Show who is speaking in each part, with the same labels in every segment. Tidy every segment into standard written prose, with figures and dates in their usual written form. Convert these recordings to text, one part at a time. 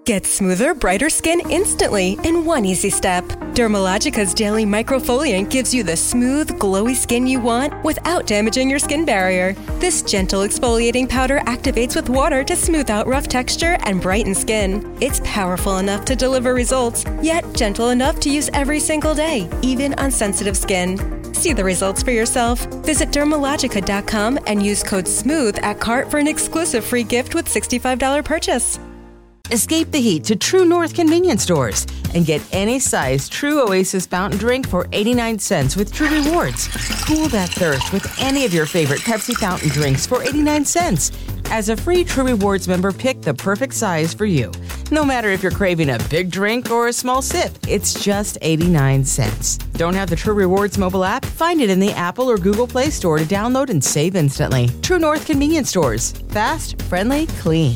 Speaker 1: Get smoother, brighter skin instantly in one easy step. Dermalogica's daily microfoliant gives you the smooth, glowy skin you want without damaging your skin barrier. This gentle exfoliating powder activates with water to smooth out rough texture and brighten skin. It's powerful enough to deliver results, yet gentle enough to use every single day, even on sensitive skin. See the results for yourself. Visit Dermalogica.com and use code SMOOTH at cart for an exclusive free gift with $65 purchase.
Speaker 2: Escape the heat to True North convenience stores and get any size True Oasis fountain drink for 89 cents with True Rewards. Cool that thirst with any of your favorite Pepsi fountain drinks for 89 cents. As a free True Rewards member, pick the perfect size for you. No matter if you're craving a big drink or a small sip, it's just 89 cents. Don't have the True Rewards mobile app? Find it in the Apple or Google Play Store to download and save instantly. True North convenience stores. Fast, friendly, clean.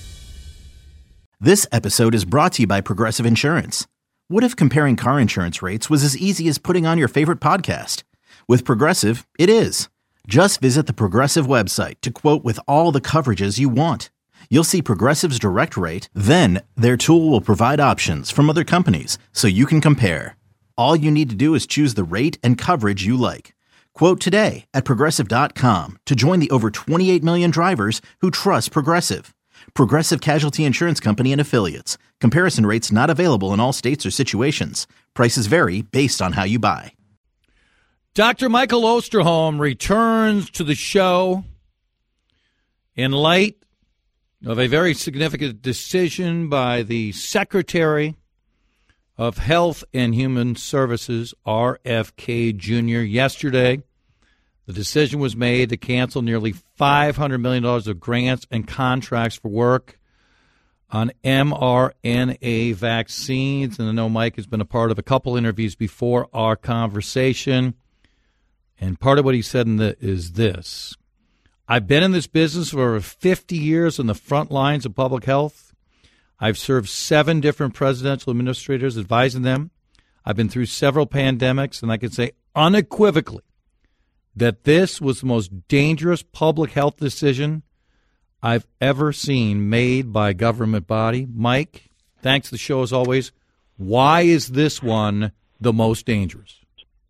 Speaker 3: This episode is brought to you by Progressive Insurance. What if comparing car insurance rates was as easy as putting on your favorite podcast? With Progressive, it is. Just visit the Progressive website to quote with all the coverages you want. You'll see Progressive's direct rate, then their tool will provide options from other companies so you can compare. All you need to do is choose the rate and coverage you like. Quote today at Progressive.com to join the over 28 million drivers who trust Progressive. Progressive Casualty Insurance Company and Affiliates. Comparison rates not available in all states or situations. Prices vary based on how you buy.
Speaker 4: Dr. Michael Osterholm returns to the show in light of a very significant decision by the Secretary of Health and Human Services, RFK Jr., yesterday. The decision was made to cancel nearly $500 million of grants and contracts for work on mRNA vaccines. And I know Mike has been a part of a couple interviews before our conversation. And part of what he said is this. I've been in this business for over 50 years on the front lines of public health. I've served 7 different presidential administrators advising them. I've been through several pandemics, and I can say unequivocally that this was the most dangerous public health decision I've ever seen made by a government body. Mike, thanks to the show as always. Why is this one the most dangerous?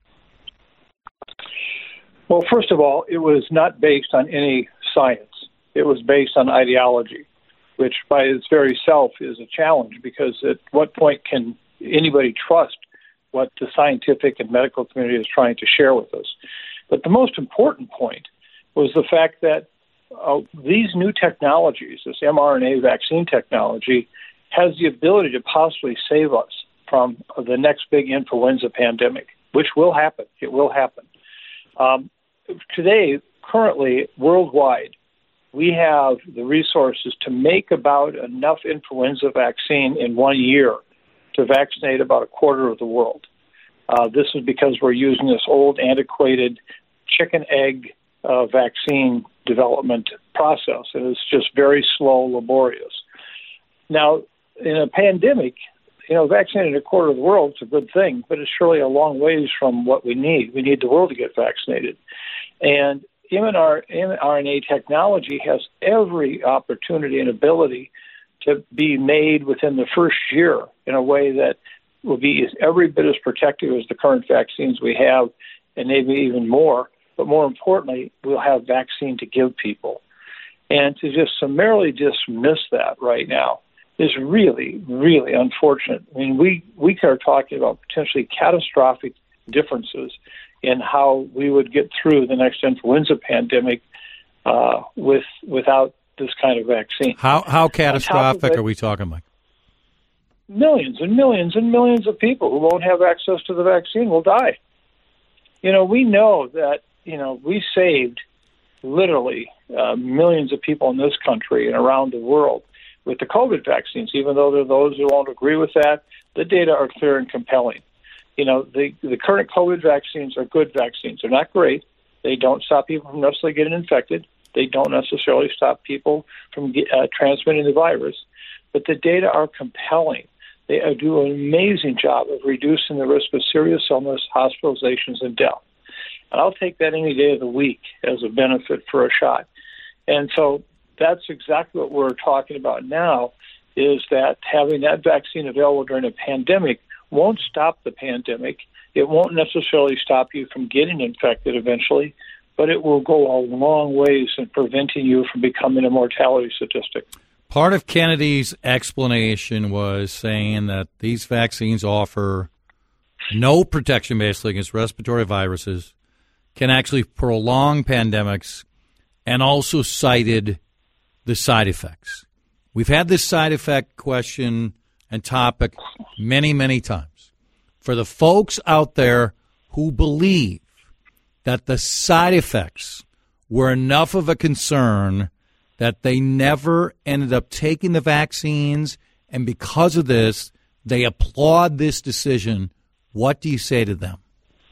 Speaker 5: Well, first of all, it was not based on any science. It was based on ideology, which by its very self is a challenge, because at what point can anybody trust what the scientific and medical community is trying to share with us? But the most important point was the fact that these new technologies, this mRNA vaccine technology, has the ability to possibly save us from the next big influenza pandemic, which will happen. It will happen. Today, currently, worldwide, we have the resources to make about enough influenza vaccine in 1 year to vaccinate about a quarter of the world. This is because we're using this old, antiquated chicken egg vaccine development process, and it's just very slow, laborious. Now, in a pandemic, vaccinating a quarter of the world is a good thing, but it's surely a long ways from what we need. We need the world to get vaccinated. And mRNA technology has every opportunity and ability to be made within the first year in a way that will be every bit as protective as the current vaccines we have, and maybe even more. But more importantly, we'll have vaccine to give people. And to just summarily dismiss that right now is really, really unfortunate. I mean, we are talking about potentially catastrophic differences in how we would get through the next influenza pandemic without this kind of vaccine.
Speaker 4: How catastrophic are we talking, Mike?
Speaker 5: Millions and millions and millions of people who won't have access to the vaccine will die. We know that, we saved literally millions of people in this country and around the world with the COVID vaccines. Even though there are those who won't agree with that, the data are clear and compelling. The current COVID vaccines are good vaccines. They're not great. They don't stop people from necessarily getting infected. They don't necessarily stop people from transmitting the virus. But the data are compelling. They do an amazing job of reducing the risk of serious illness, hospitalizations, and death. And I'll take that any day of the week as a benefit for a shot. And so that's exactly what we're talking about now, is that having that vaccine available during a pandemic won't stop the pandemic. It won't necessarily stop you from getting infected eventually, but it will go a long ways in preventing you from becoming a mortality statistic.
Speaker 4: Part of Kennedy's explanation was saying that these vaccines offer no protection basically against respiratory viruses, can actually prolong pandemics, and also cited the side effects. We've had this side effect question and topic many, many times. For the folks out there who believe that the side effects were enough of a concern that they never ended up taking the vaccines, and because of this, they applaud this decision, what do you say to them?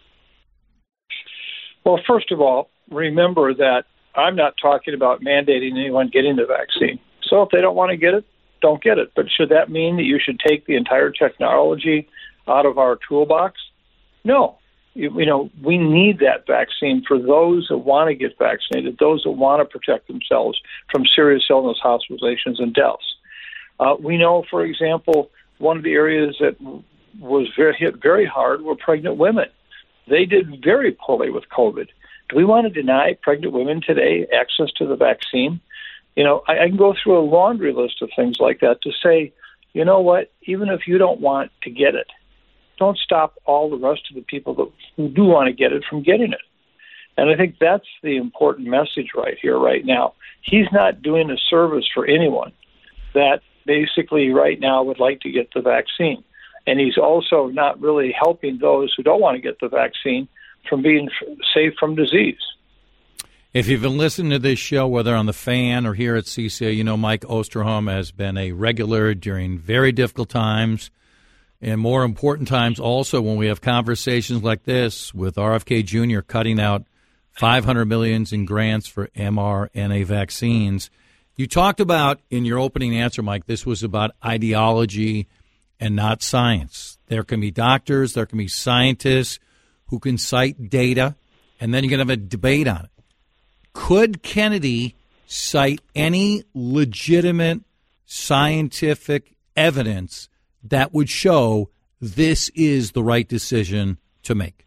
Speaker 5: Well, first of all, remember that I'm not talking about mandating anyone getting the vaccine. So if they don't want to get it, don't get it. But should that mean that you should take the entire technology out of our toolbox? No. We need that vaccine for those that want to get vaccinated, those that want to protect themselves from serious illness, hospitalizations, and deaths. We know, for example, one of the areas that was hit very hard were pregnant women. They did very poorly with COVID. Do we want to deny pregnant women today access to the vaccine? I can go through a laundry list of things like that to say, you know what, even if you don't want to get it, don't stop all the rest of the people who do want to get it from getting it. And I think that's the important message right here, right now. He's not doing a service for anyone that basically right now would like to get the vaccine. And he's also not really helping those who don't want to get the vaccine from being safe from disease.
Speaker 4: If you've been listening to this show, whether on the Fan or here at CCA, you know Mike Osterholm has been a regular during very difficult times and more important times also when we have conversations like this with RFK Jr. cutting out $500 million in grants for mRNA vaccines. You talked about in your opening answer, Mike, this was about ideology and not science. There can be doctors, there can be scientists who can cite data, and then you can have a debate on it. Could Kennedy cite any legitimate scientific evidence that would show this is the right decision to make?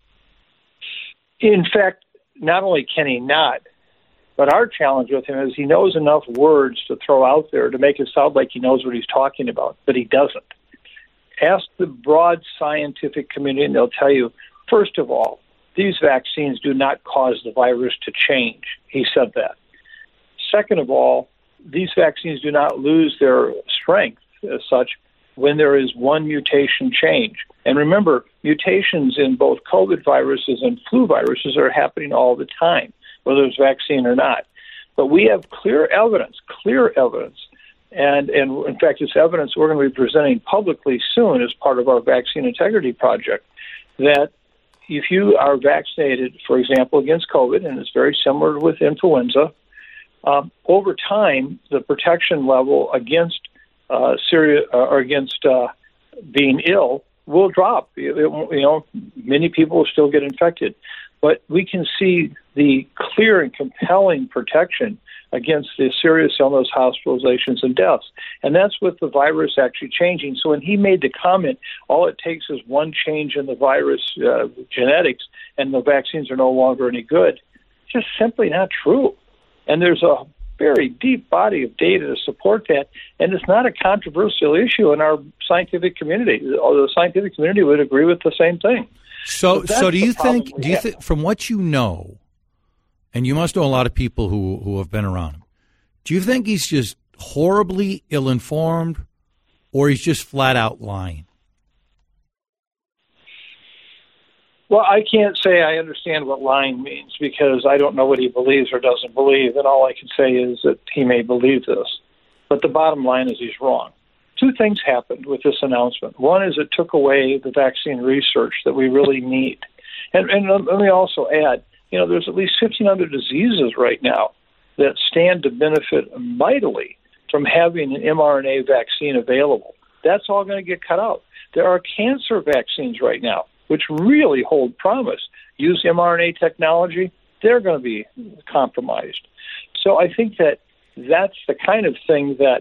Speaker 5: In fact, not only can he not, but our challenge with him is he knows enough words to throw out there to make it sound like he knows what he's talking about, but he doesn't. Ask the broad scientific community, and they'll tell you, first of all, these vaccines do not cause the virus to change. He said that. Second of all, these vaccines do not lose their strength as such when there is one mutation change. And remember, mutations in both COVID viruses and flu viruses are happening all the time, whether it's vaccine or not. But we have clear evidence, and in fact, it's evidence we're going to be presenting publicly soon as part of our Vaccine Integrity Project, that if you are vaccinated, for example, against COVID, and it's very similar with influenza, over time, the protection level against being ill will drop. Many people will still get infected, but we can see the clear and compelling protection against the serious illness, hospitalizations, and deaths. And that's with the virus actually changing. So when he made the comment, all it takes is one change in the virus genetics and the vaccines are no longer any good, it's just simply not true. And there's a very deep body of data to support that, and it's not a controversial issue in our scientific community. The scientific community would agree with the same thing.
Speaker 4: So do you think, from what you know, and you must know a lot of people who have been around him, do you think he's just horribly ill-informed, or he's just flat out lying?
Speaker 5: Well, I can't say I understand what lying means because I don't know what he believes or doesn't believe, and all I can say is that he may believe this. But the bottom line is he's wrong. Two things happened with this announcement. One is it took away the vaccine research that we really need. And let me also add, there's at least 15 other diseases right now that stand to benefit mightily from having an mRNA vaccine available. That's all going to get cut out. There are cancer vaccines right now which really hold promise. Use mRNA technology, they're going to be compromised. So I think that that's the kind of thing that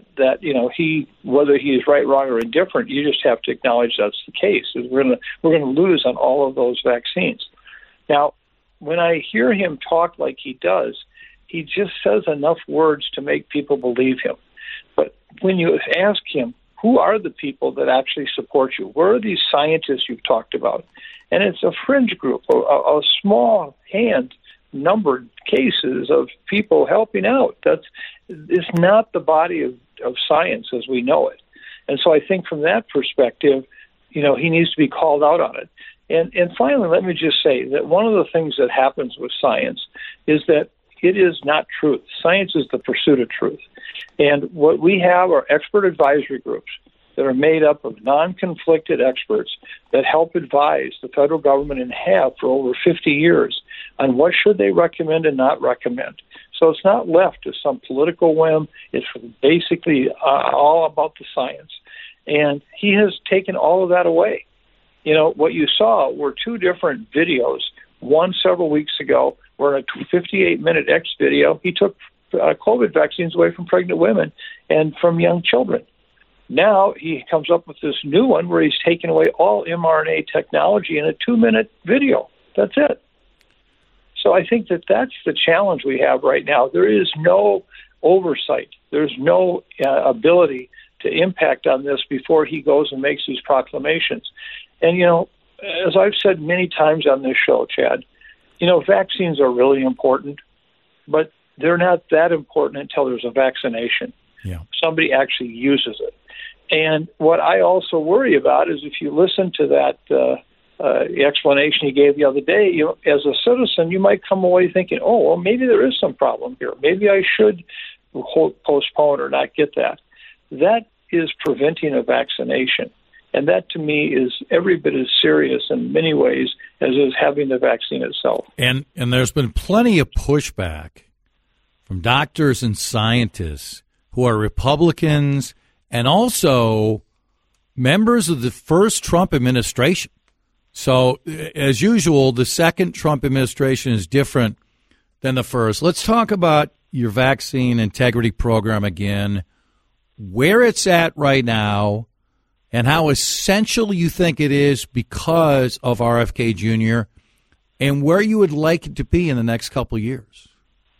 Speaker 5: whether he is right, wrong, or indifferent, you just have to acknowledge that's the case. We're going to lose on all of those vaccines. Now, when I hear him talk like he does, he just says enough words to make people believe him. But when you ask him, who are the people that actually support you? Where are these scientists you've talked about? And it's a fringe group, a small hand numbered cases of people helping out. It's not the body of science as we know it. And so I think from that perspective, he needs to be called out on it. And finally, let me just say that one of the things that happens with science is that it is not truth. Science is the pursuit of truth. And what we have are expert advisory groups that are made up of non-conflicted experts that help advise the federal government and have for over 50 years on what should they recommend and not recommend. So it's not left to some political whim. It's basically all about the science. And he has taken all of that away. What you saw were two different videos. One several weeks ago, where in a 58-minute X video, he took COVID vaccines away from pregnant women and from young children. Now he comes up with this new one where he's taken away all mRNA technology in a 2-minute video. That's it. So I think that's the challenge we have right now. There is no oversight. There's no ability to impact on this before he goes and makes these proclamations. And, as I've said many times on this show, Chad, vaccines are really important, but they're not that important until there's a vaccination.
Speaker 4: Yeah. Somebody
Speaker 5: actually uses it. And what I also worry about is if you listen to that explanation he gave the other day, as a citizen, you might come away thinking, oh, well, maybe there is some problem here. Maybe I should postpone or not get that. That is preventing a vaccination. And that, to me, is every bit as serious in many ways as is having the vaccine itself.
Speaker 4: And there's been plenty of pushback from doctors and scientists who are Republicans and also members of the first Trump administration. So, as usual, the second Trump administration is different than the first. Let's talk about your vaccine integrity program again, where it's at right now, and how essential you think it is because of RFK Jr., and where you would like it to be in the next couple of years.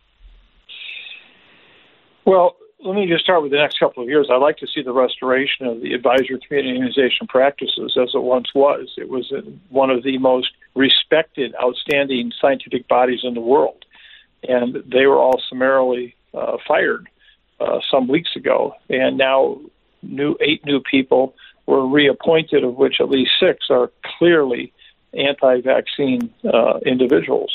Speaker 5: Well, let me just start with the next couple of years. I'd like to see the restoration of the advisory community immunization practices as it once was. It was one of the most respected, outstanding scientific bodies in the world, and they were all summarily fired some weeks ago, and now 8 new people were reappointed, of which at least 6 are clearly anti-vaccine individuals.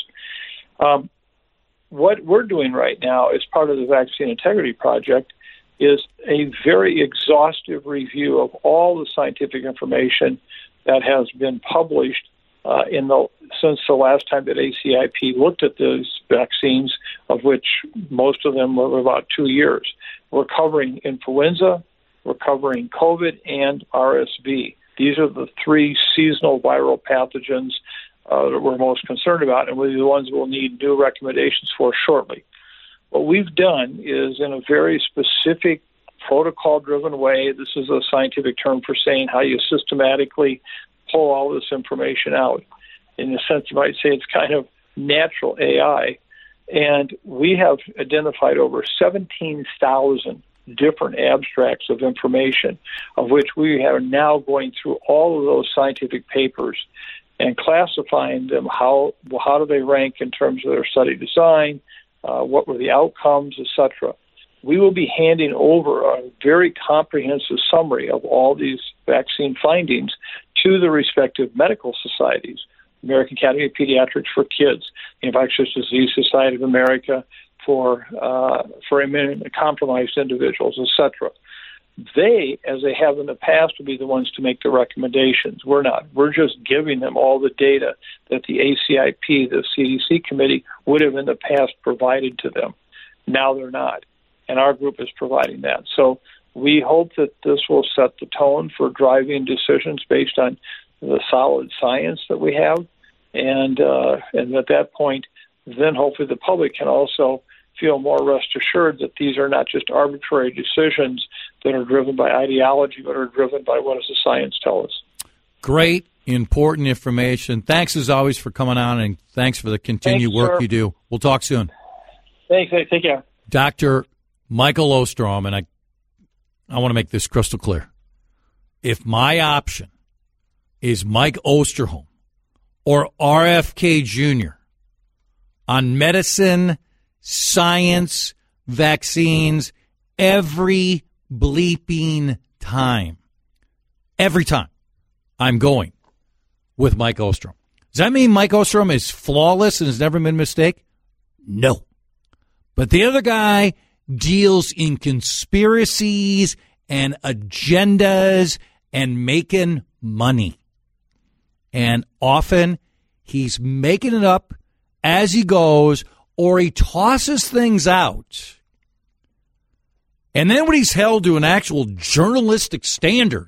Speaker 5: What we're doing right now as part of the Vaccine Integrity Project is a very exhaustive review of all the scientific information that has been published since the last time that ACIP looked at those vaccines, of which most of them were about 2 years. We're covering influenza, we're covering COVID, and RSV. These are the 3 seasonal viral pathogens that we're most concerned about, and we're the ones we'll need new recommendations for shortly. What we've done is, in a very specific, protocol-driven way, this is a scientific term for saying how you systematically pull all this information out. In a sense, you might say it's kind of natural AI. And we have identified over 17,000 different abstracts of information, of which we are now going through all of those scientific papers and classifying them. How do they rank in terms of their study design, what were the outcomes, etc. We will be handing over a very comprehensive summary of all these vaccine findings to the respective medical societies, American Academy of Pediatrics for kids, the Infectious Disease Society of America for immunocompromised individuals, etc. They, as they have in the past, will be the ones to make the recommendations. We're not. We're just giving them all the data that the ACIP, the CDC committee, would have in the past provided to them. Now they're not. And our group is providing that. So we hope that this will set the tone for driving decisions based on the solid science that we have. And at that point, then hopefully the public can also feel more rest assured that these are not just arbitrary decisions that are driven by ideology, but are driven by what does the science tell us.
Speaker 4: Great, important information. Thanks, as always, for coming on, and thanks for the continued work you do. We'll talk soon.
Speaker 5: Thanks. Take care.
Speaker 4: Dr. Michael Ostrom, and I want to make this crystal clear. If my option is Mike Osterholm or RFK Jr. on medicine, science, vaccines, every bleeping time, I'm going with Mike Ostrom. Does that mean Mike Ostrom is flawless and has never made a mistake? No. But the other guy deals in conspiracies and agendas and making money. And often he's making it up as he goes, or he tosses things out. And then when he's held to an actual journalistic standard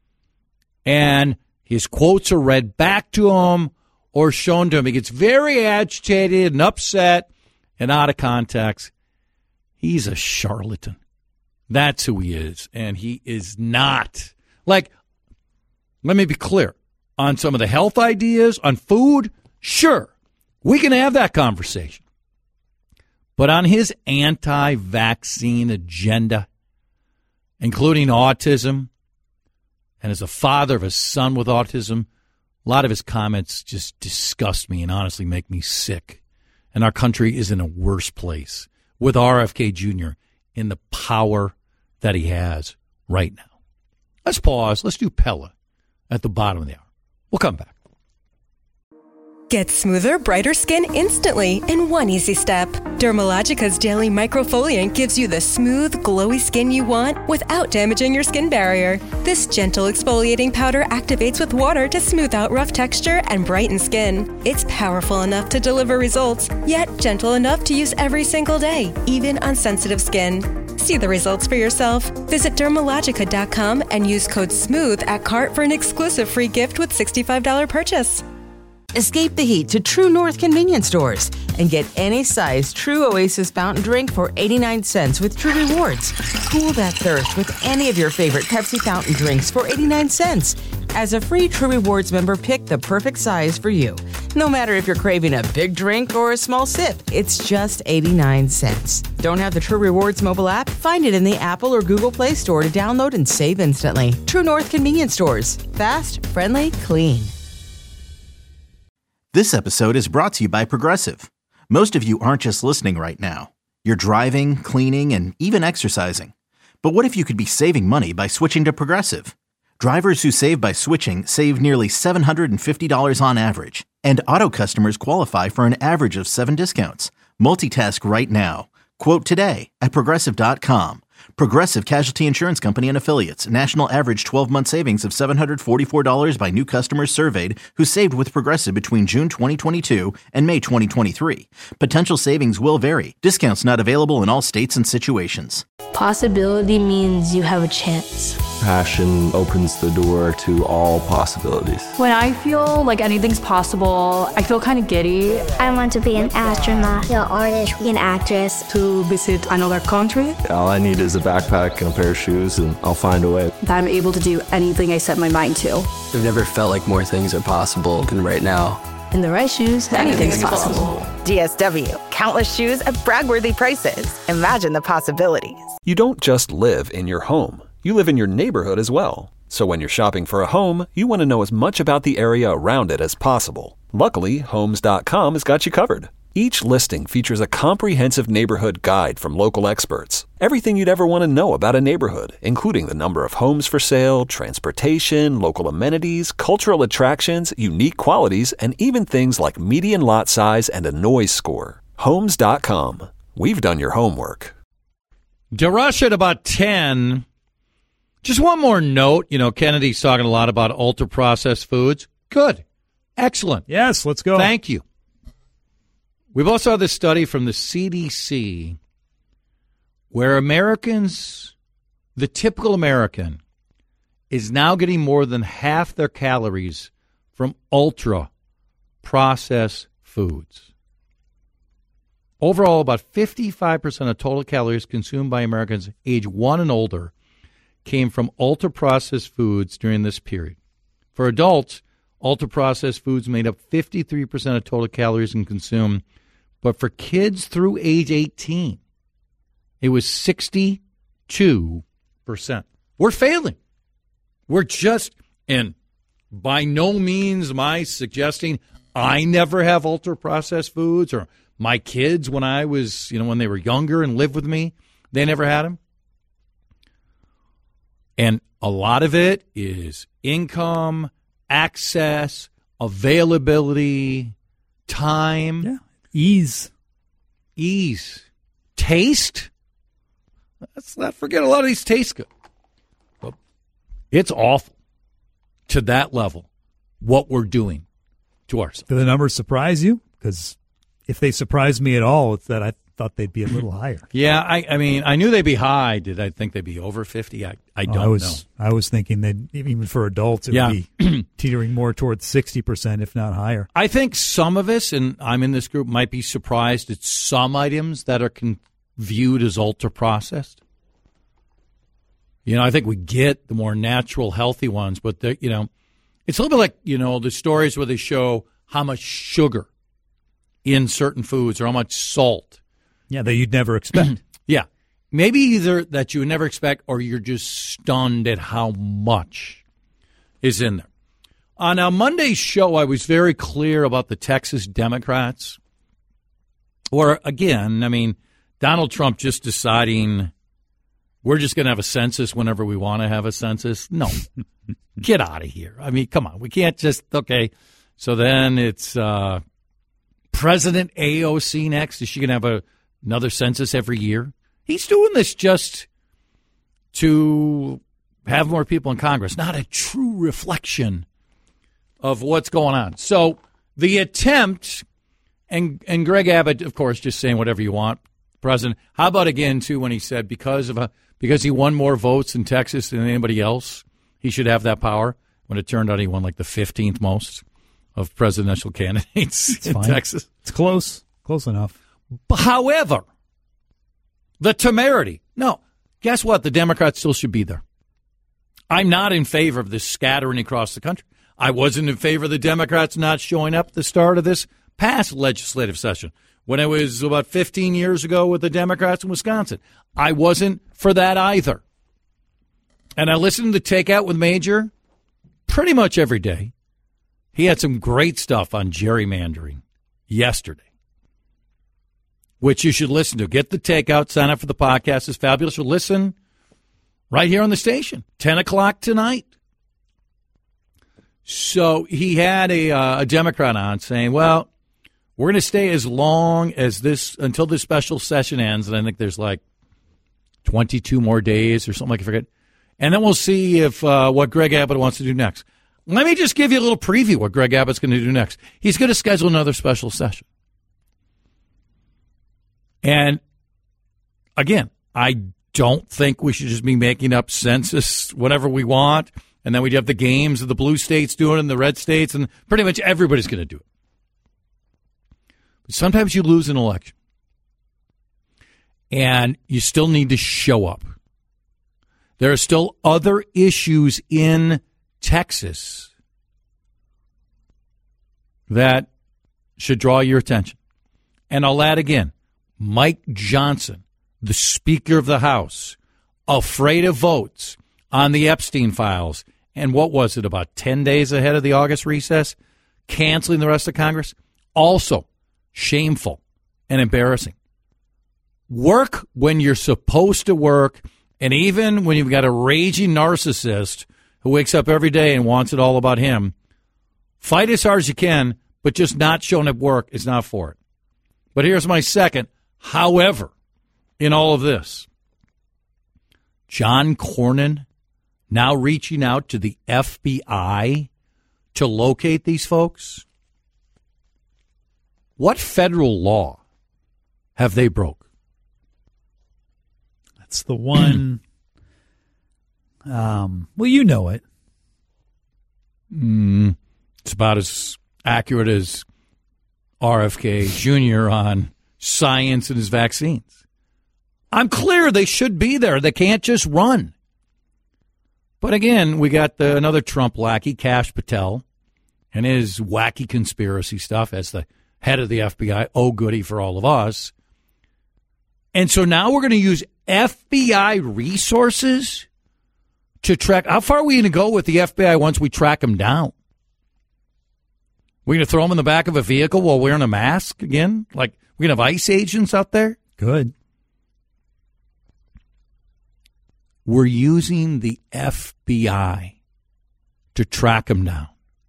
Speaker 4: and his quotes are read back to him or shown to him, he gets very agitated and upset and out of context. He's a charlatan. That's who he is. And he is not. Like, let me be clear. On some of the health ideas, on food, sure, we can have that conversation. But on his anti-vaccine agenda, including autism, and as a father of a son with autism, a lot of his comments just disgust me and honestly make me sick. And our country is in a worse place with RFK Jr. in the power that he has right now. Let's pause. Let's do Pella at the bottom of the hour. We'll come back.
Speaker 1: Get smoother, brighter skin instantly in one easy step. Dermalogica's Daily Microfoliant gives you the smooth, glowy skin you want without damaging your skin barrier. This gentle exfoliating powder activates with water to smooth out rough texture and brighten skin. It's powerful enough to deliver results, yet gentle enough to use every single day, even on sensitive skin. See the results for yourself. Visit Dermalogica.com and use code SMOOTH at cart for an exclusive free gift with $65 purchase.
Speaker 2: Escape the heat to True North convenience stores and get any size True Oasis fountain drink for 89 cents with True Rewards. Cool that thirst with any of your favorite Pepsi fountain drinks for 89 cents. As a free True Rewards member, pick the perfect size for you. No matter if you're craving a big drink or a small sip, it's just 89 cents. Don't have the True Rewards mobile app? Find it in the Apple or Google Play Store to download and save instantly. True North convenience stores. Fast, friendly, clean.
Speaker 3: This episode is brought to you by Progressive. Most of you aren't just listening right now. You're driving, cleaning, and even exercising. But what if you could be saving money by switching to Progressive? Drivers who save by switching save nearly $750 on average. And auto customers qualify for an average of 7 discounts. Multitask right now. Quote today at Progressive.com. Progressive Casualty Insurance Company and Affiliates. National average 12-month savings of $744 by new customers surveyed who saved with Progressive between June 2022 and May 2023. Potential savings will vary. Discounts not available in all states and situations.
Speaker 6: Possibility means you have a chance.
Speaker 7: Passion opens the door to all possibilities.
Speaker 8: When I feel like anything's possible, I feel kind of giddy.
Speaker 9: I want to be an astronaut, an artist, an actress.
Speaker 8: To visit another country.
Speaker 7: All I need is a backpack and a pair of shoes, and I'll find a way.
Speaker 8: That I'm able to do anything I set my mind to.
Speaker 10: I've never felt like more things are possible than right now.
Speaker 6: In the right shoes, anything's possible.
Speaker 11: DSW. Countless shoes at brag-worthy prices. Imagine the possibilities.
Speaker 12: You don't just live in your home. You live in your neighborhood as well. So when you're shopping for a home, you want to know as much about the area around it as possible. Luckily, Homes.com has got you covered. Each listing features a comprehensive neighborhood guide from local experts. Everything you'd ever want to know about a neighborhood, including the number of homes for sale, transportation, local amenities, cultural attractions, unique qualities, and even things like median lot size and a noise score. Homes.com. We've done your homework.
Speaker 4: DeRush at about 10. Just one more note. You know, Kennedy's talking a lot about ultra-processed foods. Good. Excellent.
Speaker 13: Yes, let's go.
Speaker 4: Thank you. We've also had this study from the CDC where Americans, the typical American, is now getting more than half their calories from ultra-processed foods. Overall, about 55% of total calories consumed by Americans age 1 and older came from ultra-processed foods during this period. For adults, ultra-processed foods made up 53% of total calories consumed, but for kids through age 18, it was 62%. We're failing. We're just, and by no means am I suggesting I never have ultra-processed foods, or my kids when I was, when they were younger and lived with me, they never had them. And a lot of it is income, access, availability, time.
Speaker 13: Yeah.
Speaker 4: Ease. Taste. Let's not forget a lot of these taste good. But it's awful to that level what we're doing to ourselves.
Speaker 13: Do the numbers surprise you? Because if they surprise me at all, it's that I thought they'd be a little higher.
Speaker 4: Yeah, I mean, I knew they'd be high. Did I think they'd be over 50? I don't know.
Speaker 13: I was thinking that even for adults, it would be teetering more towards 60%, if not higher.
Speaker 4: I think some of us, and I'm in this group, might be surprised at some items that are viewed as ultra-processed. I think we get the more natural, healthy ones, but, it's a little bit like, the stories where they show how much sugar in certain foods or how much salt.
Speaker 13: Yeah, that you'd never expect.
Speaker 4: Yeah. Maybe either that you would never expect or you're just stunned at how much is in there. On our Monday's show, I was very clear about the Texas Democrats. Or, again, Donald Trump just deciding we're just going to have a census whenever we want to have a census. No. Get out of here. Come on. We can't just, okay. So then it's President AOC next. Is she going to have another census every year? He's doing this just to have more people in Congress, not a true reflection of what's going on. So the attempt, and Greg Abbott, of course, just saying whatever you want, President. How about again, too, when he said because he won more votes in Texas than anybody else, he should have that power, when it turned out he won like the 15th most of presidential candidates in Texas.
Speaker 13: It's close enough.
Speaker 4: However, the temerity. No, guess what? The Democrats still should be there. I'm not in favor of this scattering across the country. I wasn't in favor of the Democrats not showing up at the start of this past legislative session when it was about 15 years ago with the Democrats in Wisconsin. I wasn't for that either. And I listened to Takeout with Major pretty much every day. He had some great stuff on gerrymandering yesterday, which you should listen to. Get the Takeout. Sign up for the podcast. It's fabulous. Or listen right here on the station, 10 o'clock tonight. So he had a Democrat on saying, well, we're going to stay as long as until this special session ends. And I think there's like 22 more days or something, I forget. And then we'll see if what Greg Abbott wants to do next. Let me just give you a little preview what Greg Abbott's going to do next. He's going to schedule another special session. And again, I don't think we should just be making up census whenever we want. And then we'd have the games of the blue states doing it and the red states, and pretty much everybody's going to do it. But sometimes you lose an election. And you still need to show up. There are still other issues in Texas that should draw your attention. And I'll add again, Mike Johnson, the Speaker of the House, afraid of votes on the Epstein files. And what was it, about 10 days ahead of the August recess? Canceling the rest of Congress? Also shameful and embarrassing. Work when you're supposed to work. And even when you've got a raging narcissist who wakes up every day and wants it all about him, fight as hard as you can, but just not showing up work is not for it. But here's my second, however, in all of this. John Cornyn now reaching out to the FBI to locate these folks. What federal law have they broke?
Speaker 13: That's the one. Well, you know it.
Speaker 4: It's about as accurate as RFK Jr. on science and his vaccines. I'm clear they should be there. They can't just run. But again, we got another Trump lackey, Kash Patel, and his wacky conspiracy stuff as the head of the FBI. Oh, goody for all of us. And so now we're going to use FBI resources to track. How far are we going to go with the FBI once we track them down? We're going to throw them in the back of a vehicle while wearing a mask again? Like we're going to have ICE agents out there?
Speaker 13: Good.
Speaker 4: We're using the FBI to track them down.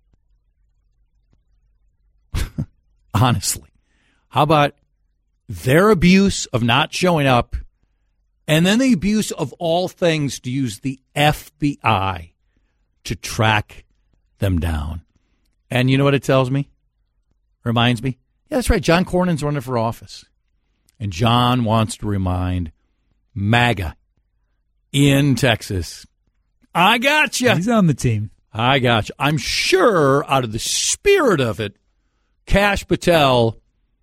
Speaker 4: Honestly. How about their abuse of not showing up and then the abuse of all things to use the FBI to track them down? And you know what it tells me? Reminds me? Yeah, that's right. John Cornyn's running for office. And John wants to remind MAGA in Texas, I got you.
Speaker 13: He's on the team.
Speaker 4: I got you. I'm sure out of the spirit of it, Kash Patel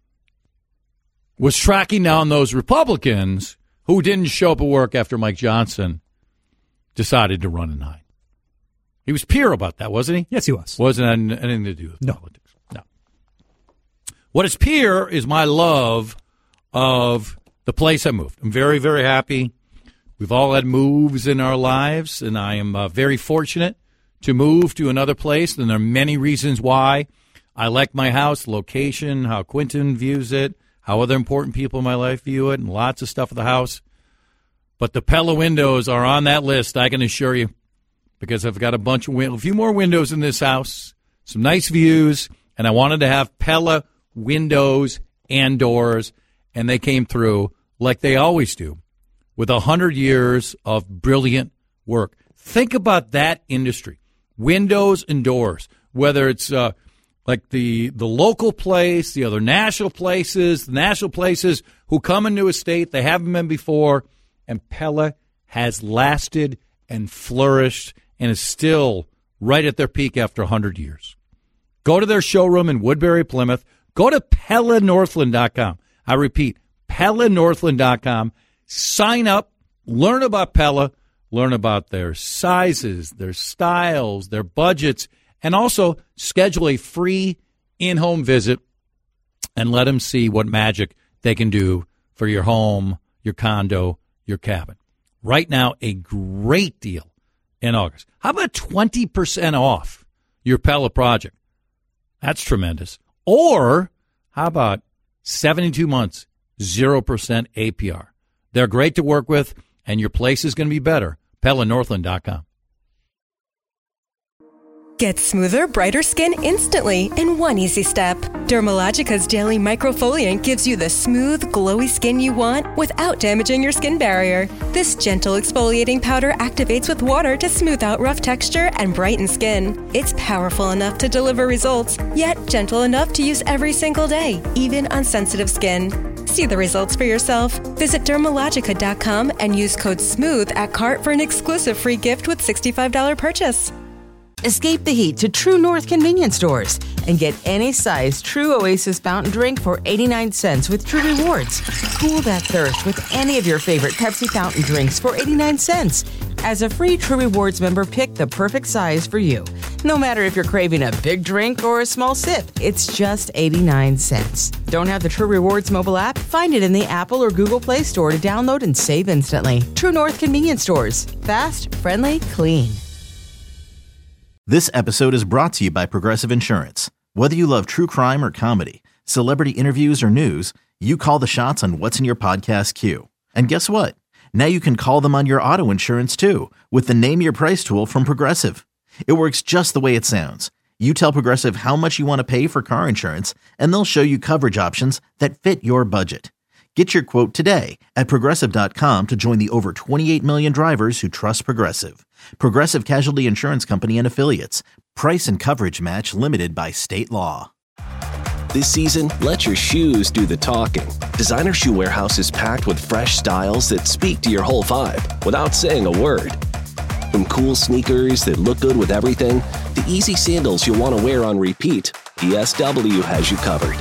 Speaker 4: was tracking down those Republicans who didn't show up at work after Mike Johnson decided to run and hide. He was pure about that, wasn't he?
Speaker 13: Yes, he was.
Speaker 4: Wasn't anything to do with politics. No. What is pure is my love of the place I moved. I'm very, very happy. We've all had moves in our lives, and I am very fortunate to move to another place. And there are many reasons why. I like my house, the location, how Quentin views it, how other important people in my life view it, and lots of stuff at the house. But the Pella windows are on that list, I can assure you, because I've got a few more windows in this house, some nice views, and I wanted to have Pella windows and doors, and they came through like they always do, with 100 years of brilliant work. Think about that industry, windows and doors, whether it's like the local place, the other national places, the national places who come into a state, they haven't been before, and Pella has lasted and flourished and is still right at their peak after 100 years. Go to their showroom in Woodbury, Plymouth. Go to PellaNorthland.com. I repeat, PellaNorthland.com. Sign up, learn about Pella, learn about their sizes, their styles, their budgets, and also schedule a free in-home visit and let them see what magic they can do for your home, your condo, your cabin. Right now, a great deal in August. How about 20% off your Pella project? That's tremendous. Or how about 72 months, 0% APR? They're great to work with, and your place is going to be better. PellaNorthland.com.
Speaker 1: Get smoother, brighter skin instantly in one easy step. Dermalogica's Daily Microfoliant gives you the smooth, glowy skin you want without damaging your skin barrier. This gentle exfoliating powder activates with water to smooth out rough texture and brighten skin. It's powerful enough to deliver results, yet gentle enough to use every single day, even on sensitive skin. See the results for yourself. Visit Dermalogica.com and use code SMOOTH at cart for an exclusive free gift with $65 purchase.
Speaker 2: Escape the heat to True North convenience stores and get any size True Oasis fountain drink for 89 cents with True Rewards. Cool that thirst with any of your favorite Pepsi fountain drinks for 89 cents. As a free True Rewards member, pick the perfect size for you. No matter if you're craving a big drink or a small sip, it's just 89 cents. Don't have the True Rewards mobile app? Find it in the Apple or Google Play Store to download and save instantly. True North convenience stores. Fast, friendly, clean.
Speaker 3: This episode is brought to you by Progressive Insurance. Whether you love true crime or comedy, celebrity interviews or news, you call the shots on what's in your podcast queue. And guess what? Now you can call them on your auto insurance too with the Name Your Price tool from Progressive. It works just the way it sounds. You tell Progressive how much you want to pay for car insurance, and they'll show you coverage options that fit your budget. Get your quote today at Progressive.com to join the over 28 million drivers who trust Progressive. Progressive Casualty Insurance Company and Affiliates. Price and coverage match limited by state law.
Speaker 14: This season, let your shoes do the talking. Designer Shoe Warehouse is packed with fresh styles that speak to your whole vibe without saying a word. From cool sneakers that look good with everything, to easy sandals you'll want to wear on repeat, DSW has you covered.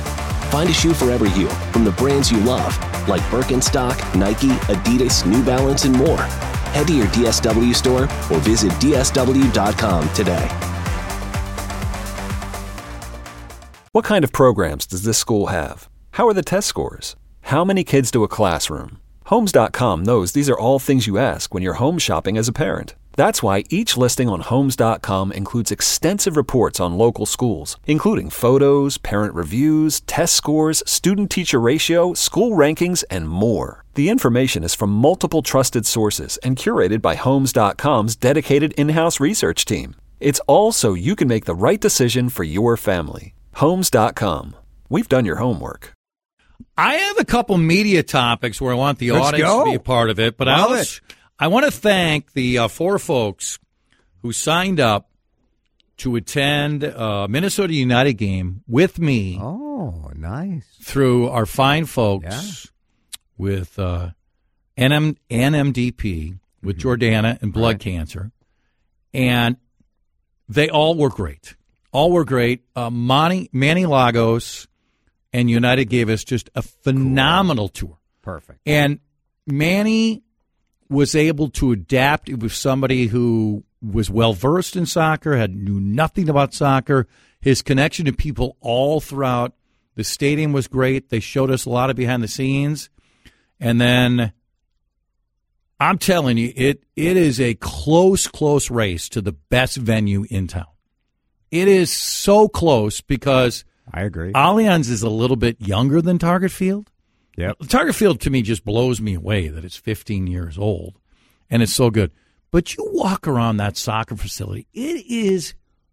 Speaker 14: Find a shoe for every you from the brands you love, like Birkenstock, Nike, Adidas, New Balance, and more. Head to your DSW store or visit DSW.com today.
Speaker 12: What kind of programs does this school have? How are the test scores? How many kids do a classroom? Homes.com knows these are all things you ask when you're home shopping as a parent. That's why each listing on Homes.com includes extensive reports on local schools, including photos, parent reviews, test scores, student-teacher ratio, school rankings, and more. The information is from multiple trusted sources and curated by Homes.com's dedicated in-house research team. It's all so you can make the right decision for your family. Homes.com. We've done your homework.
Speaker 4: I have a couple media topics where I want the audience to be a part of it, but I want to thank the 4 folks who signed up to attend a Minnesota United game with me.
Speaker 15: Oh, nice.
Speaker 4: Through our fine folks with NMDP, with Jordana and blood cancer. And they all were great. Manny Lagos and United gave us just a phenomenal tour.
Speaker 15: Perfect.
Speaker 4: And Manny was able to adapt. It was somebody who was well-versed in soccer, knew nothing about soccer. His connection to people all throughout the stadium was great. They showed us a lot of behind the scenes. And then I'm telling you, it is a close race to the best venue in town. It is so close because
Speaker 15: I agree.
Speaker 4: Allianz is a little bit younger than Target Field.
Speaker 15: Yep.
Speaker 4: Target Field, to me, just blows me away that it's 15 years old, and it's so good. But you walk around that soccer facility, it is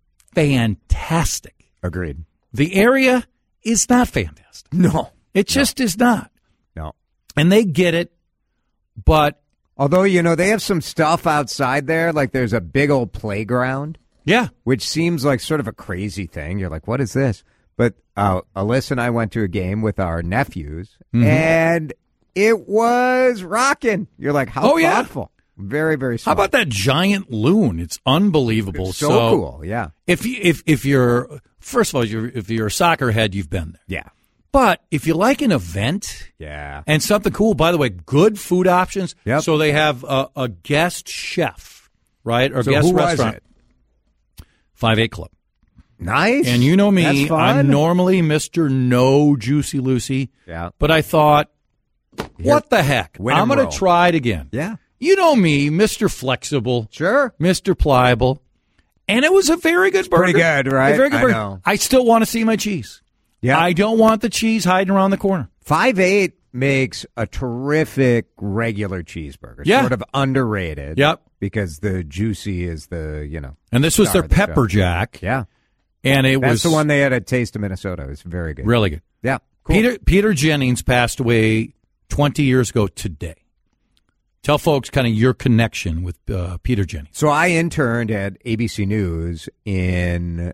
Speaker 4: fantastic.
Speaker 15: Agreed.
Speaker 4: The area is not fantastic.
Speaker 15: No.
Speaker 4: It just is not.
Speaker 15: No.
Speaker 4: And they get it, but...
Speaker 15: Although, they have some stuff outside there, like there's a big old playground.
Speaker 4: Yeah.
Speaker 15: Which seems like sort of a crazy thing. You're like, what is this? But Alyssa and I went to a game with our nephews, and it was rocking. You're like, how thoughtful. Very, very smart.
Speaker 4: How about that giant loon? It's unbelievable.
Speaker 15: It's so cool, yeah.
Speaker 4: If you're, first of all, if you're a soccer head, you've been there.
Speaker 15: Yeah.
Speaker 4: But if you like an event and something cool, by the way, good food options.
Speaker 15: Yep.
Speaker 4: So they have a guest chef, right? Or
Speaker 15: so
Speaker 4: guest
Speaker 15: who
Speaker 4: restaurant.
Speaker 15: Was it?
Speaker 4: 5-8 Club.
Speaker 15: Nice.
Speaker 4: And you know me,
Speaker 15: That's fun.
Speaker 4: I'm normally Mr. No Juicy Lucy.
Speaker 15: Yeah.
Speaker 4: But I thought, what the heck? I'm going to try it again.
Speaker 15: Yeah.
Speaker 4: You know me, Mr. Flexible.
Speaker 15: Sure.
Speaker 4: Mr. Pliable. And it was a very good burger.
Speaker 15: Pretty good, right?
Speaker 4: A very good
Speaker 15: I
Speaker 4: burger.
Speaker 15: know.
Speaker 4: I still want to see my cheese.
Speaker 15: Yeah.
Speaker 4: I don't want the cheese hiding around the corner.
Speaker 15: 5-8 makes a terrific regular cheeseburger.
Speaker 4: Yeah.
Speaker 15: Sort of underrated.
Speaker 4: Yep.
Speaker 15: Because the juicy is the,
Speaker 4: And this was their pepper jack.
Speaker 15: Yeah.
Speaker 4: And
Speaker 15: That's the one they had at Taste of Minnesota. It was very good.
Speaker 4: Really good.
Speaker 15: Yeah. Cool.
Speaker 4: Peter Jennings passed away 20 years ago today. Tell folks kind of your connection with Peter Jennings.
Speaker 15: So I interned at ABC News in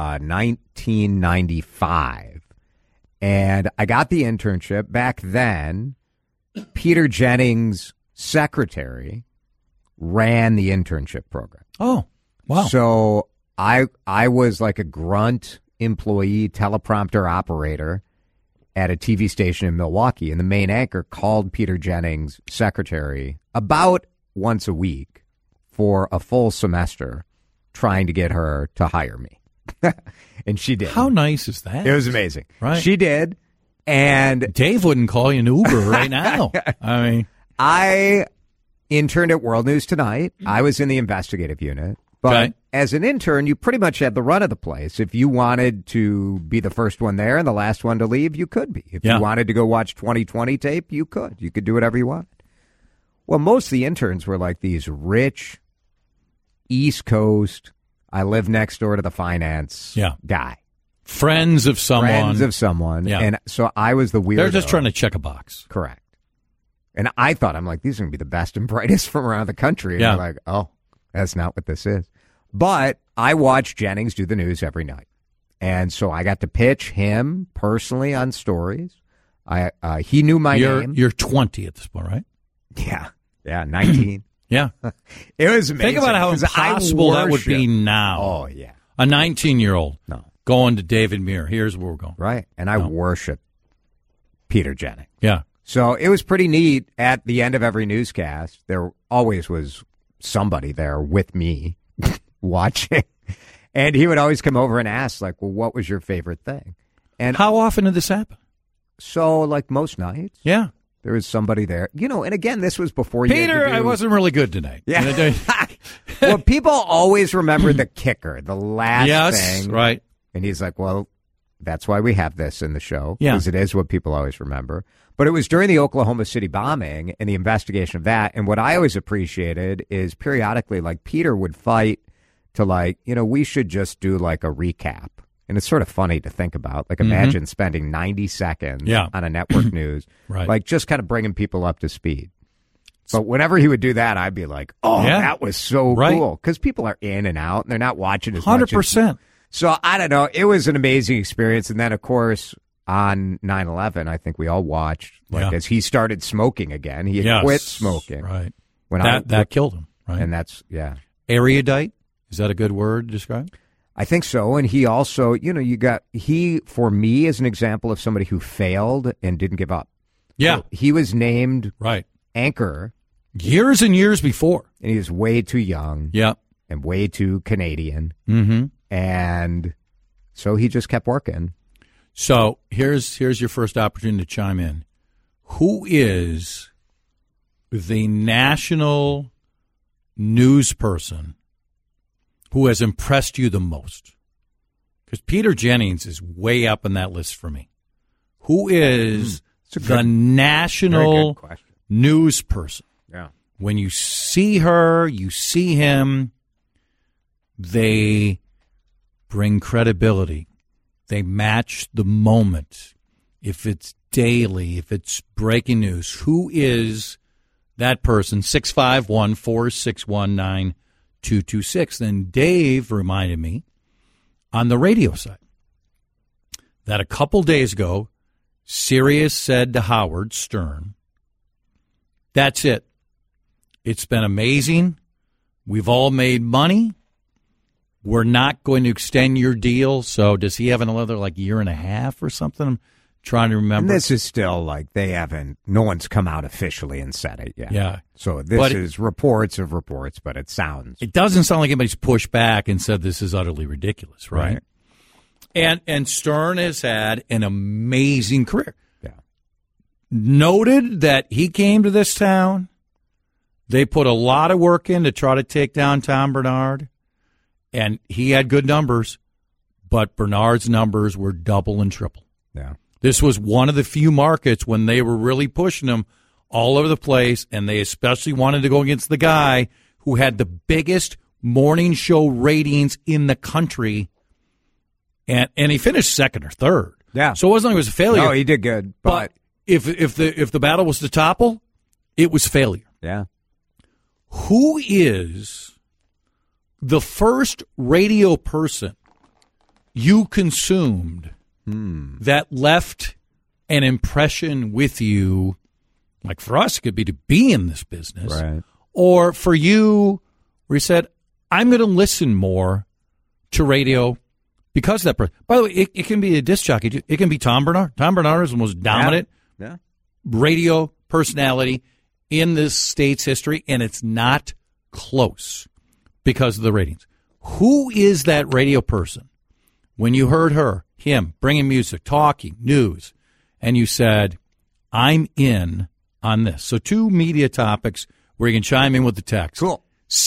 Speaker 15: 1995, and I got the internship. Back then, Peter Jennings' secretary ran the internship program.
Speaker 4: Oh, wow.
Speaker 15: So I was like a grunt employee, teleprompter operator at a TV station in Milwaukee, and the main anchor called Peter Jennings' secretary about once a week for a full semester, trying to get her to hire me. And she did.
Speaker 4: How nice is that?
Speaker 15: It was amazing.
Speaker 4: Right.
Speaker 15: She did. And
Speaker 4: Dave wouldn't call you an Uber right now.
Speaker 15: I interned at World News Tonight. I was in the investigative unit. But as an intern, you pretty much had the run of the place. If you wanted to be the first one there and the last one to leave, you could be. If you wanted to go watch 2020 tape, you could. You could do whatever you wanted. Well, most of the interns were like these rich East Coast, I live next door to the finance guy.
Speaker 4: Friends of someone.
Speaker 15: Yeah. And so I was the weirdo.
Speaker 4: They're just trying to check a box.
Speaker 15: Correct. And I thought, I'm like, these are going to be the best and brightest from around the country. And you're like, oh, that's not what this is. But I watched Jennings do the news every night. And so I got to pitch him personally on stories. He knew my name.
Speaker 4: You're 20 at this point, right?
Speaker 15: Yeah. Yeah, 19.
Speaker 4: Yeah.
Speaker 15: It was amazing.
Speaker 4: Think about how impossible that would be now.
Speaker 15: Oh, yeah.
Speaker 4: A 19-year-old going to David Muir. Here's where we're going.
Speaker 15: Right. And I worship Peter Jennings.
Speaker 4: Yeah.
Speaker 15: So it was pretty neat. At the end of every newscast, there always was somebody there with me watching. And he would always come over and ask, like, well, what was your favorite thing? And
Speaker 4: how often did this happen?
Speaker 15: So, like, most nights.
Speaker 4: Yeah.
Speaker 15: There was somebody there. You know, and again, this was before
Speaker 4: Peter, I wasn't really good tonight.
Speaker 15: Yeah. Well, people always remember the kicker, the last thing.
Speaker 4: Right.
Speaker 15: And he's like, well, that's why we have this in the show.
Speaker 4: Yeah.
Speaker 15: Because it is what people always remember. But it was during the Oklahoma City bombing and the investigation of that. And what I always appreciated is periodically, like, Peter would fight to, like, you know, we should just do, like, a recap. And it's sort of funny to think about. Like, imagine spending 90 seconds on a network news.
Speaker 4: Right.
Speaker 15: Like, just kind of bringing people up to speed. But whenever he would do that, I'd be like, oh, that was so cool. Because people are in and out, and they're not watching as
Speaker 4: 100%.
Speaker 15: So, I don't know. It was an amazing experience. And then, of course, on 9/11, I think we all watched, like, as he started smoking again. He had quit smoking.
Speaker 4: Right.
Speaker 15: When
Speaker 4: that killed him, right?
Speaker 15: And that's,
Speaker 4: erudite? Is that a good word to describe?
Speaker 15: I think so. And he also, you know, he, for me, is an example of somebody who failed and didn't give up.
Speaker 4: Yeah.
Speaker 15: So he was named anchor.
Speaker 4: Years and years before.
Speaker 15: And he was way too young.
Speaker 4: Yeah.
Speaker 15: And way too Canadian.
Speaker 4: Mm-hmm.
Speaker 15: And so he just kept working.
Speaker 4: So here's your first opportunity to chime in. Who is the national news person who has impressed you the most? Because Peter Jennings is way up on that list for me. Who is the national news person?
Speaker 15: Yeah.
Speaker 4: When you see her, you see him, they bring credibility. They match the moment. If it's daily, if it's breaking news, who is that person? 651-461-9226. Then Dave reminded me on the radio side that a couple days ago, Sirius said to Howard Stern, that's it. It's been amazing. We've all made money. We're not going to extend your deal. So does he have another year and a half or something? I'm trying to remember.
Speaker 15: And this is still no one's come out officially and said it yet.
Speaker 4: Yeah.
Speaker 15: So this is reports of reports, but it
Speaker 4: doesn't sound like anybody's pushed back and said this is utterly ridiculous, right? And Stern has had an amazing career.
Speaker 15: Yeah.
Speaker 4: Noted that he came to this town. They put a lot of work in to try to take down Tom Bernard. And he had good numbers, but Bernard's numbers were double and triple.
Speaker 15: Yeah.
Speaker 4: This was one of the few markets when they were really pushing him all over the place, and they especially wanted to go against the guy who had the biggest morning show ratings in the country, and he finished second or third.
Speaker 15: Yeah.
Speaker 4: So it wasn't like it was a failure.
Speaker 15: No, he did good. But
Speaker 4: if the battle was to topple, it was failure.
Speaker 15: Yeah.
Speaker 4: Who is the first radio person you consumed that left an impression with you? Like for us, it could be to be in this business.
Speaker 15: Right.
Speaker 4: Or for you, where you said, I'm going to listen more to radio because of that person. By the way, it can be a disc jockey. It can be Tom Bernard. Tom Bernard is the most dominant radio personality in this state's history, and it's not close because of the ratings. Who is that radio person when you heard him, bringing music, talking, news, and you said, I'm in on this? So 2 media topics where you can chime in with the text.
Speaker 15: Cool.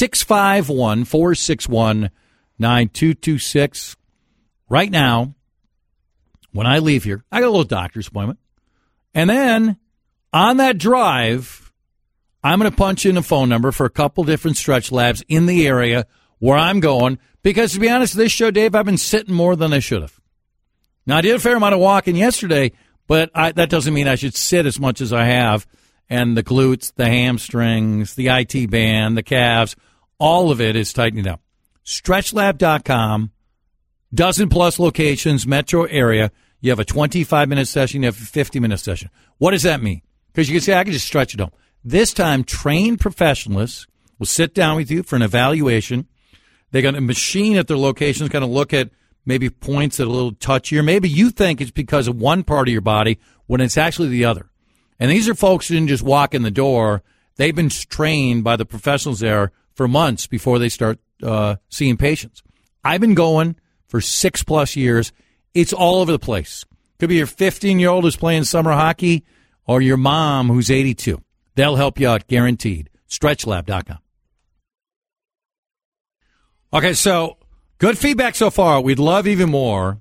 Speaker 4: 651-461-9226. Right now, when I leave here, I got a little doctor's appointment. And then on that drive, I'm going to punch in a phone number for a couple different stretch labs in the area where I'm going. Because to be honest, this show, Dave, I've been sitting more than I should have. Now, I did a fair amount of walking yesterday, but that doesn't mean I should sit as much as I have. And the glutes, the hamstrings, the IT band, the calves, all of it is tightening up. StretchLab.com, dozen-plus locations, metro area. You have a 25-minute session. You have a 50-minute session. What does that mean? Because you can say, I can just stretch at home. This time, trained professionals will sit down with you for an evaluation. They got a machine at their locations, going to look at maybe points at a little touchier. Maybe you think it's because of one part of your body when it's actually the other. And these are folks who didn't just walk in the door. They've been trained by the professionals there for months before they start seeing patients. I've been going for 6+ years. It's all over the place. Could be your 15-year-old who's playing summer hockey or your mom who's 82. They'll help you out, guaranteed. StretchLab.com. Okay, so good feedback so far. We'd love even more.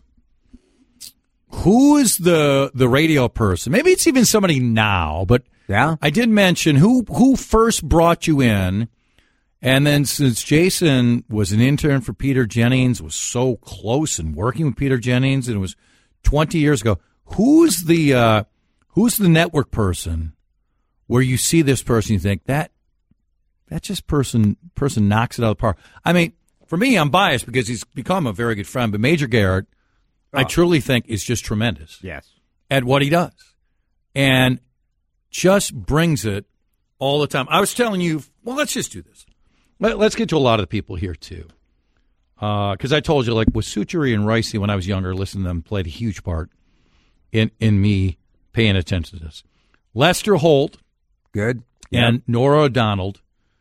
Speaker 4: Who is the radio person? Maybe it's even somebody now, but
Speaker 15: yeah,
Speaker 4: I did mention who first brought you in. And then since Jason was an intern for Peter Jennings, was so close and working with Peter Jennings, and it was 20 years ago, who's the network person where you see this person, you think that just person knocks it out of the park? I mean, for me, I'm biased because he's become a very good friend, but Major Garrett, I truly think is just tremendous.
Speaker 15: Yes.
Speaker 4: At what he does. And just brings it all the time. I was telling you, well, let's just do this. Let's get to a lot of the people here, too. Because I told you, like, with Sucheri and Ricey, when I was younger, listening to them, played a huge part in me paying attention to this. Lester Holt.
Speaker 15: Good.
Speaker 4: And Nora O'Donnell.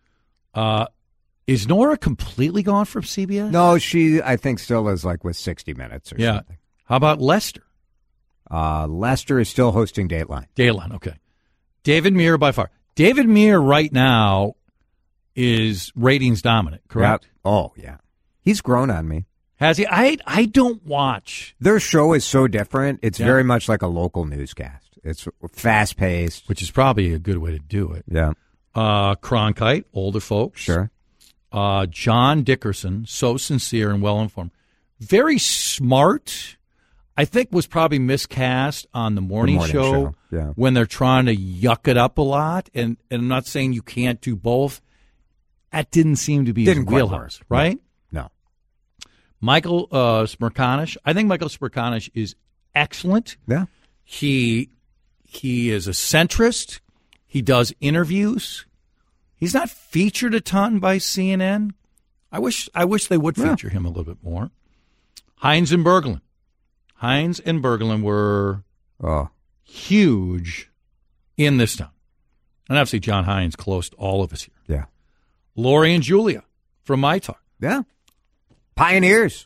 Speaker 4: Is Nora completely gone from CBS?
Speaker 15: No, she, I think, still is, like, with 60 Minutes or something.
Speaker 4: How about Lester?
Speaker 15: Lester is still hosting Dateline.
Speaker 4: Dateline, okay. David Muir by far. David Muir right now is ratings dominant, correct?
Speaker 15: Yeah. Oh, yeah. He's grown on me.
Speaker 4: Has he? I don't watch.
Speaker 15: Their show is so different. It's very much like a local newscast. It's fast-paced.
Speaker 4: Which is probably a good way to do it.
Speaker 15: Yeah.
Speaker 4: Cronkite, older folks.
Speaker 15: Sure.
Speaker 4: John Dickerson, so sincere and well-informed. Very smart. I think was probably miscast on the morning show.
Speaker 15: Yeah.
Speaker 4: When they're trying to yuck it up a lot. And I'm not saying you can't do both. That didn't seem to be his wheelhouse, right?
Speaker 15: No.
Speaker 4: Michael Smerconish. I think Michael Smerconish is excellent.
Speaker 15: Yeah.
Speaker 4: He is a centrist. He does interviews. He's not featured a ton by CNN. I wish they would feature him a little bit more. Hines and Berglund. Hines and Berglund were huge in this town. And obviously John Hines close to all of us here.
Speaker 15: Yeah.
Speaker 4: Lori and Julia from My Talk.
Speaker 15: Yeah. Pioneers.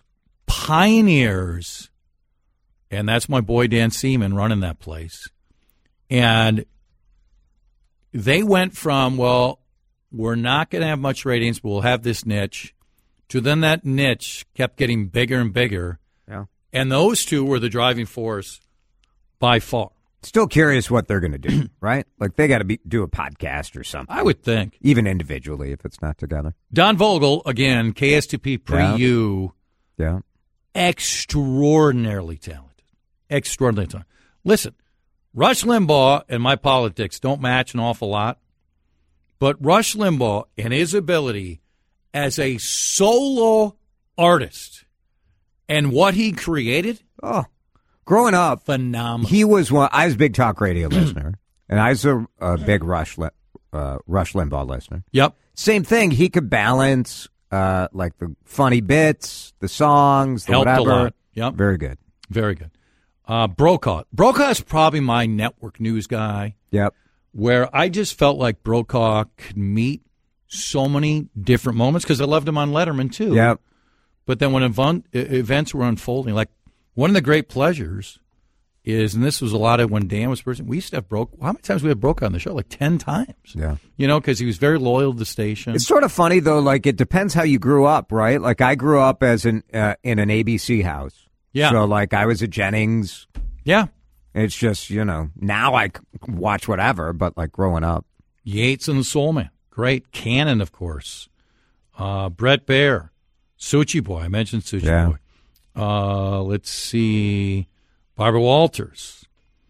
Speaker 4: And that's my boy Dan Seaman running that place. And they went from, well, we're not going to have much ratings, but we'll have this niche, to then that niche kept getting bigger and bigger.
Speaker 15: Yeah.
Speaker 4: And those two were the driving force by far.
Speaker 15: Still curious what they're going to do, right? Like they got to do a podcast or something.
Speaker 4: I would think.
Speaker 15: Even individually if it's not together.
Speaker 4: Don Vogel, again, KSTP pre-U.
Speaker 15: Yeah.
Speaker 4: Extraordinarily talented. Extraordinarily talented. Listen, Rush Limbaugh and my politics don't match an awful lot, but Rush Limbaugh and his ability as a solo artist and what he created.
Speaker 15: Oh, growing up,
Speaker 4: phenomenal.
Speaker 15: He was one. I was a big talk radio listener, and I was a big Rush Limbaugh listener.
Speaker 4: Yep.
Speaker 15: Same thing. He could balance like the funny bits, the songs, the
Speaker 4: helped
Speaker 15: whatever.
Speaker 4: a lot. Yep.
Speaker 15: Very good.
Speaker 4: Very good. Brokaw. Brokaw is probably my network news guy.
Speaker 15: Yep.
Speaker 4: Where I just felt like Brokaw could meet so many different moments because I loved him on Letterman too.
Speaker 15: Yep.
Speaker 4: But then when events were unfolding, like one of the great pleasures is, and this was a lot of when Dan was president, we used to have Brokaw. How many times we had Brokaw on the show? Like 10 times.
Speaker 15: Yeah.
Speaker 4: You know, because he was very loyal to the station.
Speaker 15: It's sort of funny though. Like it depends how you grew up, right? Like I grew up as in an ABC house.
Speaker 4: Yeah.
Speaker 15: So like I was at Jennings.
Speaker 4: Yeah.
Speaker 15: It's just, you know, now I watch whatever, but like growing up.
Speaker 4: Yates and the Soul Man. Great. Cannon, of course. Brett Baer. Suchi Boy. I mentioned Suchi Boy. Let's see. Barbara Walters.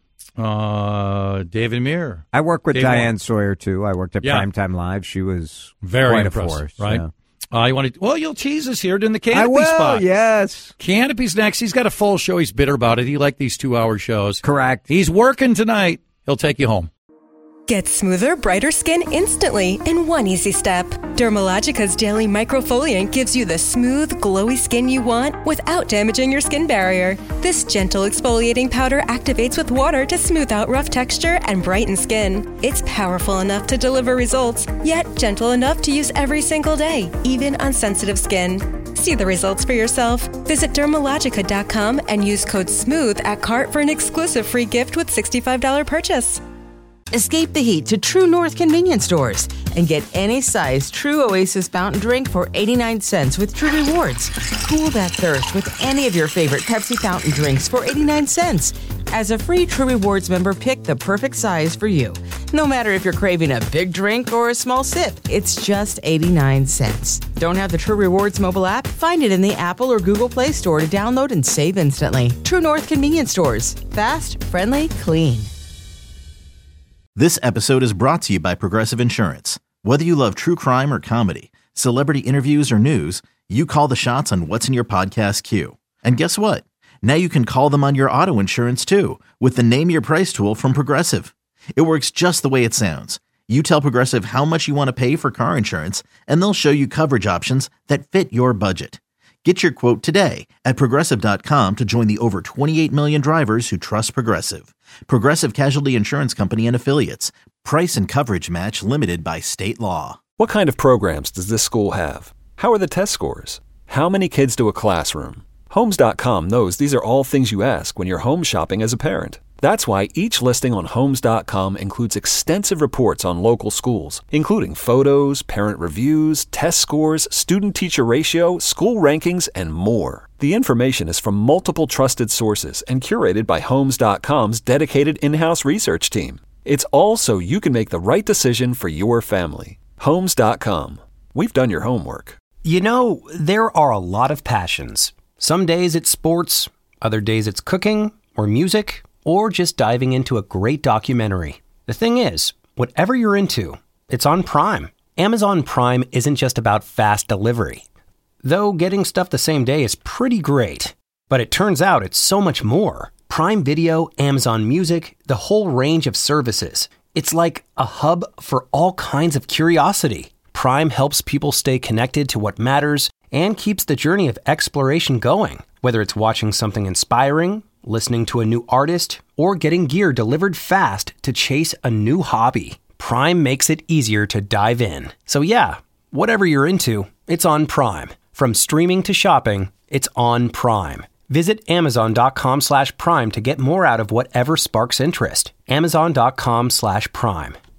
Speaker 4: David Muir.
Speaker 15: I worked with Diane Sawyer, too. I worked at Primetime Live. She was
Speaker 4: very
Speaker 15: quite
Speaker 4: impressive,
Speaker 15: a force.
Speaker 4: right?
Speaker 15: Yeah.
Speaker 4: You want to? Well, you'll tease us here in the Canopy
Speaker 15: I will,
Speaker 4: spot.
Speaker 15: Yes.
Speaker 4: Canopy's next. He's got a full show. He's bitter about it. He liked these 2-hour shows.
Speaker 15: Correct.
Speaker 4: He's working tonight. He'll take you home.
Speaker 1: Get smoother, brighter skin instantly in one easy step. Dermalogica's daily microfoliant gives you the smooth, glowy skin you want without damaging your skin barrier. This gentle exfoliating powder activates with water to smooth out rough texture and brighten skin. It's powerful enough to deliver results, yet gentle enough to use every single day, even on sensitive skin. See the results for yourself. Visit Dermalogica.com and use code SMOOTH at cart for an exclusive free gift with $65 purchase.
Speaker 2: Escape the heat to True North convenience stores and get any size True Oasis fountain drink for 89 cents with True Rewards. Cool that thirst with any of your favorite Pepsi fountain drinks for 89 cents. As a free True Rewards member, pick the perfect size for you. No matter if you're craving a big drink or a small sip, it's just 89 cents. Don't have the True Rewards mobile app? Find it in the Apple or Google Play Store to download and save instantly. True North convenience stores. Fast, friendly, clean.
Speaker 3: This episode is brought to you by Progressive Insurance. Whether you love true crime or comedy, celebrity interviews or news, you call the shots on what's in your podcast queue. And guess what? Now you can call them on your auto insurance too with the Name Your Price tool from Progressive. It works just the way it sounds. You tell Progressive how much you want to pay for car insurance, and they'll show you coverage options that fit your budget. Get your quote today at Progressive.com to join the over 28 million drivers who trust Progressive. Progressive Casualty Insurance Company and Affiliates. Price and coverage match limited by state law.
Speaker 12: What kind of programs does this school have? How are the test scores? How many kids do a classroom? Homes.com knows these are all things you ask when you're home shopping as a parent. That's why each listing on Homes.com includes extensive reports on local schools, including photos, parent reviews, test scores, student-teacher ratio, school rankings, and more. The information is from multiple trusted sources and curated by Homes.com's dedicated in-house research team. It's all so you can make the right decision for your family. Homes.com. We've done your homework.
Speaker 16: You know, there are a lot of passions. Some days it's sports, other days it's cooking or music, or just diving into a great documentary. The thing is, whatever you're into, it's on Prime. Amazon Prime isn't just about fast delivery. Though getting stuff the same day is pretty great. But it turns out it's so much more. Prime Video, Amazon Music, the whole range of services. It's like a hub for all kinds of curiosity. Prime helps people stay connected to what matters and keeps the journey of exploration going. Whether it's watching something inspiring, listening to a new artist, or getting gear delivered fast to chase a new hobby, Prime makes it easier to dive in. So yeah, whatever you're into, it's on Prime. From streaming to shopping, it's on Prime. Visit Amazon.com/Prime to get more out of whatever sparks interest. Amazon.com/Prime.